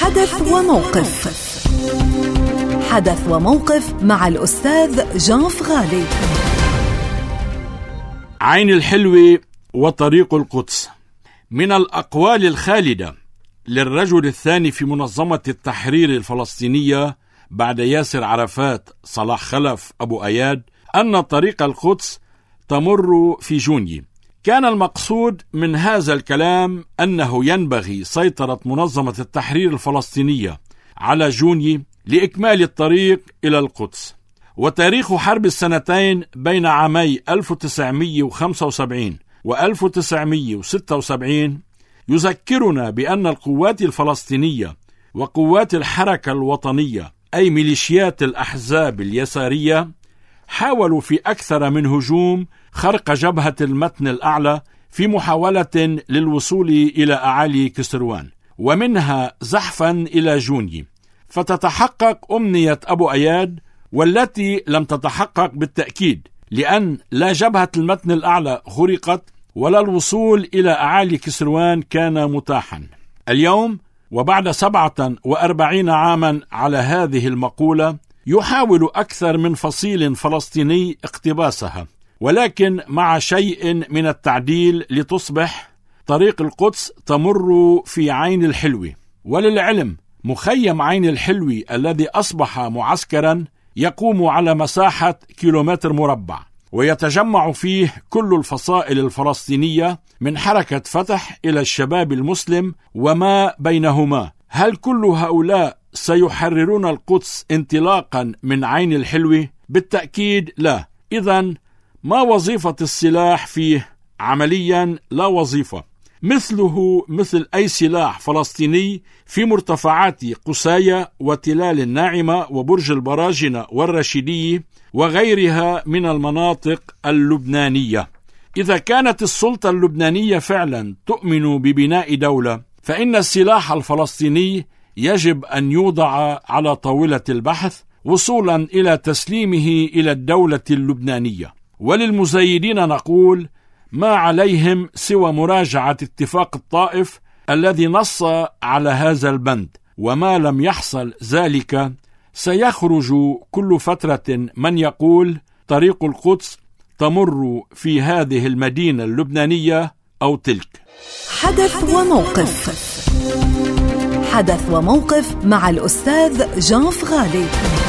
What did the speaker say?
حدث وموقف. حدث وموقف مع الأستاذ جان فغالي. عين الحلوة وطريق القدس. من الأقوال الخالدة للرجل الثاني في منظمة التحرير الفلسطينية بعد ياسر عرفات صلاح خلف أبو أياد أن طريق القدس تمر في جوني. كان المقصود من هذا الكلام أنه ينبغي سيطرة منظمة التحرير الفلسطينية على جوني لإكمال الطريق إلى القدس. وتاريخ حرب السنتين بين عامي 1975 و 1976 يذكرنا بأن القوات الفلسطينية وقوات الحركة الوطنية أي ميليشيات الأحزاب اليسارية حاولوا في أكثر من هجوم خرق جبهة المتن الأعلى في محاولة للوصول إلى أعالي كسروان، ومنها زحفا إلى جوني، فتتحقق أمنية أبو أياد والتي لم تتحقق بالتأكيد، لأن لا جبهة المتن الأعلى خرقت ولا الوصول إلى أعالي كسروان كان متاحا. اليوم وبعد 47 عاما على هذه المقولة يحاول أكثر من فصيل فلسطيني اقتباسها، ولكن مع شيء من التعديل لتصبح طريق القدس تمر في عين الحلوة. وللعلم مخيم عين الحلوة الذي أصبح معسكرا يقوم على مساحة كيلومتر مربع، ويتجمع فيه كل الفصائل الفلسطينية من حركة فتح إلى الشباب المسلم وما بينهما. هل كل هؤلاء سيحررون القدس انطلاقا من عين الحلوة؟ بالتأكيد لا. إذن ما وظيفة السلاح فيه؟ عمليا لا وظيفة، مثله مثل أي سلاح فلسطيني في مرتفعات قساية وتلال الناعمة وبرج البراجنة والرشيدية وغيرها من المناطق اللبنانية. إذا كانت السلطة اللبنانية فعلا تؤمن ببناء دولة، فإن السلاح الفلسطيني يجب أن يوضع على طاولة البحث وصولا إلى تسليمه إلى الدولة اللبنانية. وللمزايدين نقول ما عليهم سوى مراجعة اتفاق الطائف الذي نص على هذا البند، وما لم يحصل ذلك سيخرج كل فترة من يقول طريق القدس تمر في هذه المدينة اللبنانية أو تلك. حدث وموقف. حدث وموقف مع الأستاذ جان فغالي.